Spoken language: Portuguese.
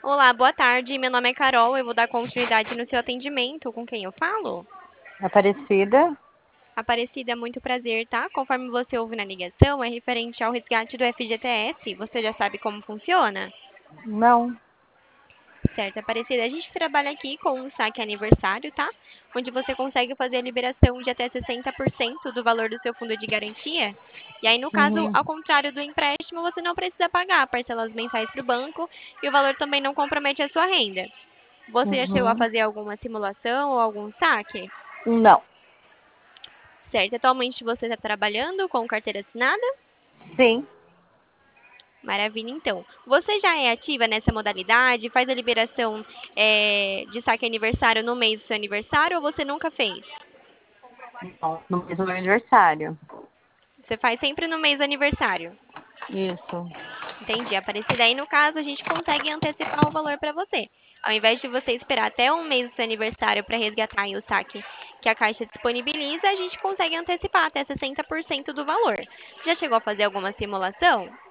Olá, boa tarde. Meu nome é Carol. Eu vou dar continuidade no seu atendimento. Com quem eu falo? Aparecida? Aparecida, muito prazer, tá? Conforme você ouve na ligação, é referente ao resgate do FGTS. Você já sabe como funciona? Não. Certo, Aparecida. A gente trabalha aqui com um saque aniversário, tá? Onde você consegue fazer a liberação de até 60% do valor do seu fundo de garantia. E aí, no caso, Uhum. ao contrário do empréstimo, você não precisa pagar parcelas mensais para o banco e o valor também não compromete a sua renda. Você já chegou a Uhum. fazer alguma simulação ou algum saque? Não. Certo. Atualmente você está trabalhando com carteira assinada? Sim. Maravilha, então. Você já é ativa nessa modalidade? Faz a liberação de saque aniversário no mês do seu aniversário ou você nunca fez? Não. No mesmo aniversário. Você faz sempre no mês do aniversário. Isso. Entendi. Aparecida aí, no caso, a gente consegue antecipar o valor para você. Ao invés de você esperar até um mês do seu aniversário para resgatar aí o saque que a Caixa disponibiliza, a gente consegue antecipar até 60% do valor. Já chegou a fazer alguma simulação?